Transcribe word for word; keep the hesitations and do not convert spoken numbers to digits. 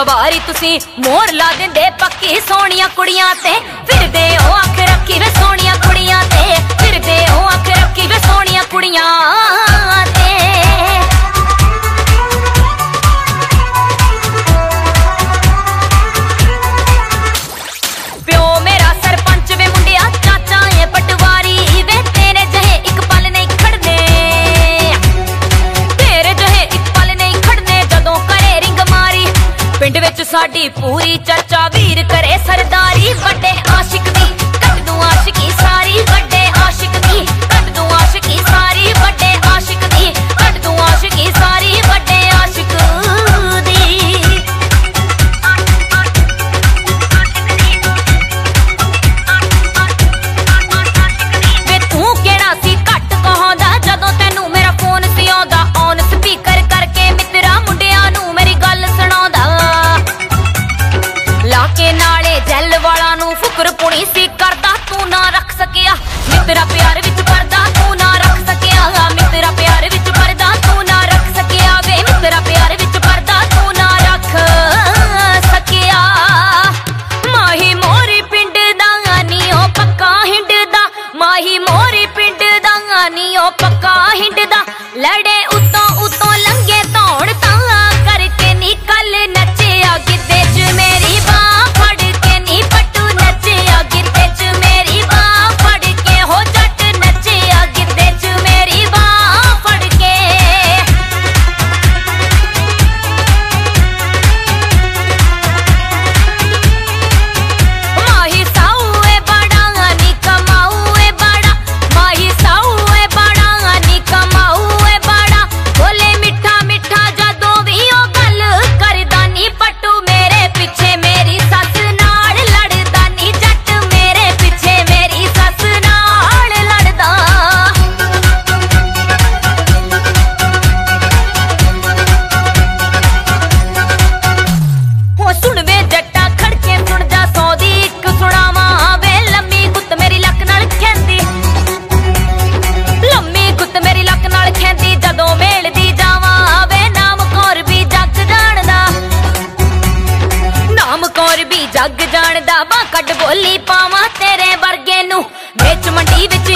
वारी तुसी मोर ला देंदे पक्की सोनिया कुड़ियां ते फिरदे ओ अख रखी वे सोनिया कुड़ियां ते फिरदे ओ अख रखी वे सोनिया कुड़ियां ते प्यो मेरा सरपंच वे मुंडिया चाचा ए पटवारी वे तेरे जहे एक पल नहीं खड़ने तेरे जहे एक पल नहीं खड़ने जदों करे रिंग मारी पिंड विच साडी पूरी चर्चा वीर करे सरदारी वड्डे आशिक दी कट दूं आशिकी सारी वड्डे आशिक दी कट दूं आशिकी सारी वड्डे आशिक दी कट दूं आशिकी सारी वड्डे आशिक दी वे तू केड़ा सी घट कहांदा जदों तैनू मेरा फोन सी आउंदा ऑन स्पीकर करके मित्रा मुंडियां नू मेरी गल सुणाउंदा लाके नाले जैल वाला नू फुकर पुणी सी करदा तू ना रख सकिया मित्रा प्यार विच परदा तू ना रख सकिया मित्रा प्यार विच परदा तू ना रख सकिया वे मित्रा प्यार विच परदा तू ना रख सकिया माही मोरी पिंड दा नी ओ पक्का हिंड दा माही मोरी पिंड दा नी ओ पक्का हिंड दा लड़े उतों उतों लंघे धौण तां करके नी कल नचिया गिद्दे च मेरी बां फड़ के नी पट्टू नचिया गिद्दे च मेरी बां फड़ के हो जट नचिया गिद्दे च मेरी बां फड़ के माही साऊए बड़ा नी कमाऊए बड़ा माही साऊए बड़ा नी कमाऊए बड़ा बोले मिठा मिठा जदों भी ओ गल करदा नी पट्टू मेरे पिछे मेरी सस नाल लड़दा नी जट मेरे पिछे मेरी सस नाल लड़दा हो सुन वे जट्टा खड़के सुन जा सौ दी इक सुणावा वे लम्मी गुੱਤ मेरी लक नाल खैंदी लम्मी गुੱਤ मेरी लक नाल खैंदी जदों मेलदी जावां वे नाम कौर भी जग जाणदा नाम कौर भी जग जाणदा बा कट बोली पावां तेरे वर्गे नू विच मंडी विच